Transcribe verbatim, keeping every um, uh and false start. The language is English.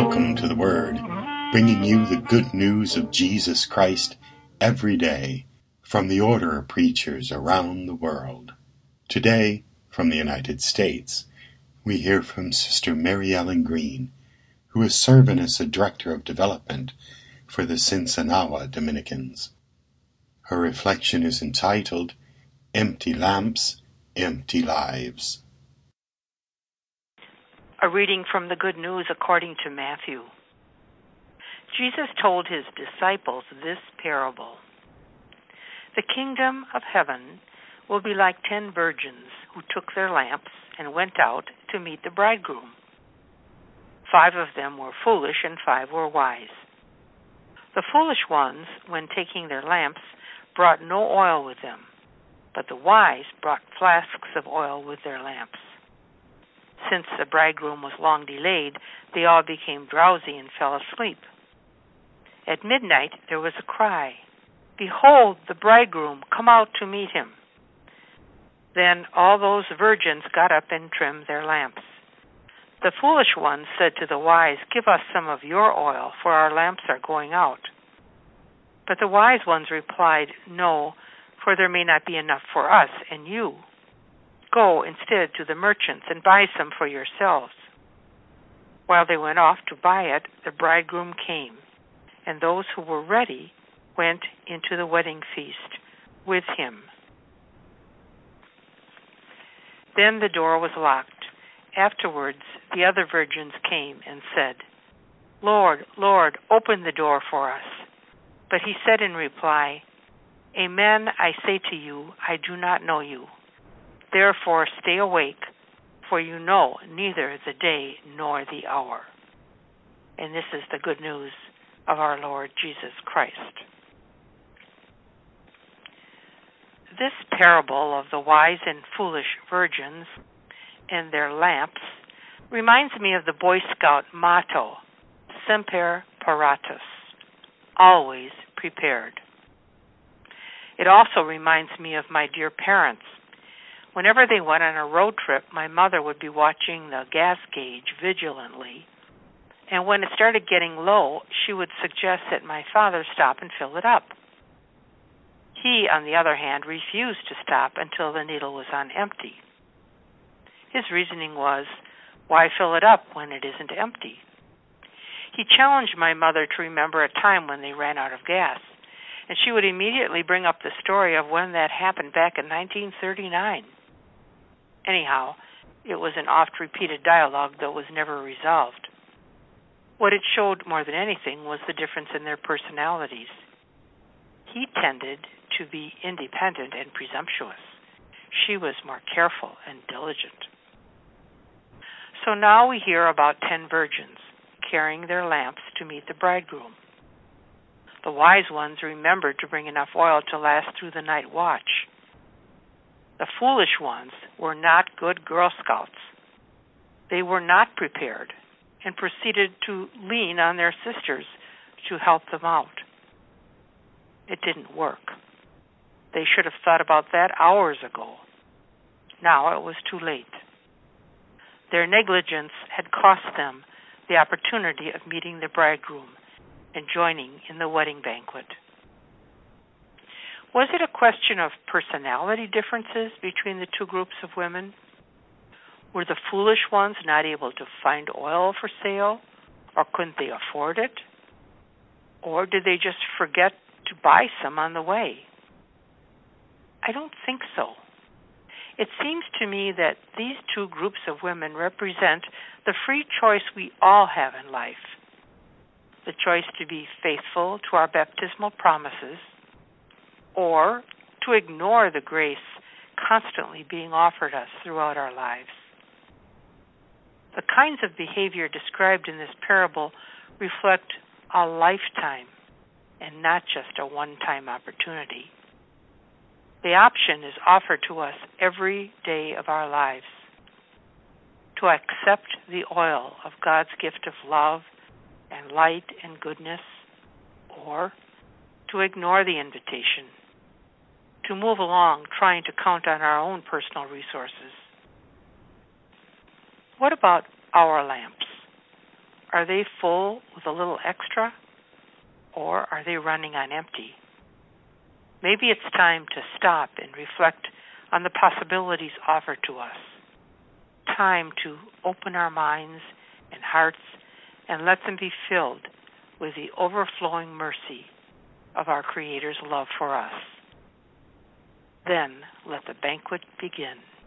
Welcome to the Word, bringing you the good news of Jesus Christ every day from the order of preachers around the world. Today, from the United States, we hear from Sister Mary Ellen Green, who is serving as the Director of Development for the Sinsinawa Dominicans. Her reflection is entitled, Empty Lamps, Empty Lives. A reading from the Good News according to Matthew. Jesus told his disciples this parable. The kingdom of heaven will be like ten virgins who took their lamps and went out to meet the bridegroom. Five of them were foolish and five were wise. The foolish ones, when taking their lamps, brought no oil with them, but the wise brought flasks of oil with their lamps. Since the bridegroom was long delayed, they all became drowsy and fell asleep. At midnight there was a cry, "Behold, the bridegroom, come out to meet him." Then all those virgins got up and trimmed their lamps. The foolish ones said to the wise, "Give us some of your oil, for our lamps are going out." But the wise ones replied, "No, for there may not be enough for us and you. Go instead to the merchants and buy some for yourselves." While they went off to buy it, the bridegroom came, and those who were ready went into the wedding feast with him. Then the door was locked. Afterwards, the other virgins came and said, "Lord, Lord, open the door for us." But he said in reply, "Amen, I say to you, I do not know you. Therefore stay awake, for you know neither the day nor the hour." And this is the good news of our Lord Jesus Christ. This parable of the wise and foolish virgins and their lamps reminds me of the Boy Scout motto, Semper Paratus, always prepared. It also reminds me of my dear parents. Whenever they went on a road trip, my mother would be watching the gas gauge vigilantly, and when it started getting low, she would suggest that my father stop and fill it up. He, on the other hand, refused to stop until the needle was on empty. His reasoning was, why fill it up when it isn't empty? He challenged my mother to remember a time when they ran out of gas, and she would immediately bring up the story of when that happened back in nineteen thirty-nine. Anyhow, it was an oft-repeated dialogue that was never resolved. What it showed more than anything was the difference in their personalities. He tended to be independent and presumptuous. She was more careful and diligent. So now we hear about ten virgins carrying their lamps to meet the bridegroom. The wise ones remembered to bring enough oil to last through the night watch. The foolish ones were not good Girl Scouts. They were not prepared and proceeded to lean on their sisters to help them out. It didn't work. They should have thought about that hours ago. Now it was too late. Their negligence had cost them the opportunity of meeting the bridegroom and joining in the wedding banquet. Was it a question of personality differences between the two groups of women? Were the foolish ones not able to find oil for sale, or couldn't they afford it? Or did they just forget to buy some on the way? I don't think so. It seems to me that these two groups of women represent the free choice we all have in life. The choice to be faithful to our baptismal promises, or to ignore the grace constantly being offered us throughout our lives. The kinds of behavior described in this parable reflect a lifetime and not just a one-time opportunity. The option is offered to us every day of our lives to accept the oil of God's gift of love and light and goodness, or to ignore the invitation, to move along trying to count on our own personal resources. What about our lamps? Are they full with a little extra, or are they running on empty? Maybe it's time to stop and reflect on the possibilities offered to us. Time to open our minds and hearts and let them be filled with the overflowing mercy of our Creator's love for us. Then let the banquet begin.